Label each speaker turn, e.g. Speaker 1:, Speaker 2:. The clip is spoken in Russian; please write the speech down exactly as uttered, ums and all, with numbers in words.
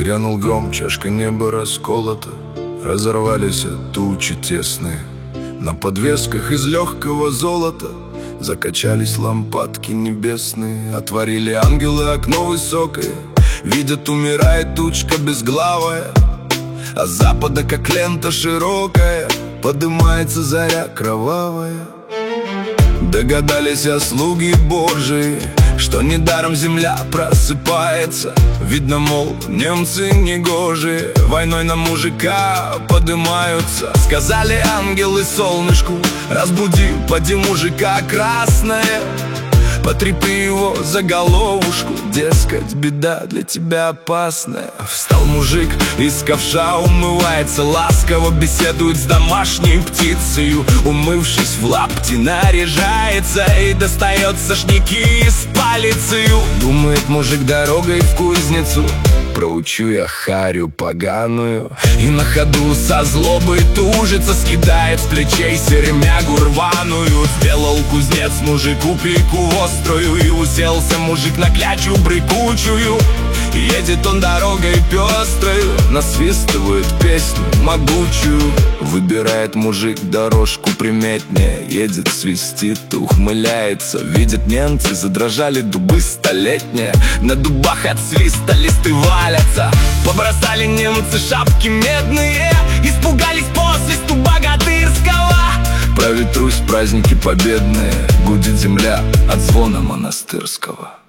Speaker 1: Грянул гром, чашка неба расколота, разорвались тучи тесные. На подвесках из легкого золота закачались лампадки небесные. Отворили ангелы окно высокое, видят, умирает тучка безглавая, а с запада, как лента широкая, подымается заря кровавая. Догадались о слуги Божии, что недаром земля просыпается. Видно, мол, немцы негожие войной на мужика подымаются. Сказали ангелы солнышку: разбуди, поди мужика красное, потрепи его за головушку, дескать, беда для тебя опасная. Встал мужик, из ковша умывается, ласково беседует с домашней птицею. Умывшись в лапти, наряжается и достает сошники с палицею. Думает мужик дорогой в кузницу, проучу я харю поганую. И на ходу со злобой тужится, скидает с плечей сермягу рваную. Сделал кузнец мужику пику острую, и уселся мужик на клячу брыкучую. Едет он дорогой пестрою, насвистывает песню могучую. Выбирает мужик дорожку приметнее, едет, свистит, ухмыляется. Видят немцы, задрожали дубы столетние, на дубах от свиста листы валятся. Побросали немцы шапки медные, испугались по свисту богатырского. Правит Русь, праздники победные, гудит земля от звона монастырского.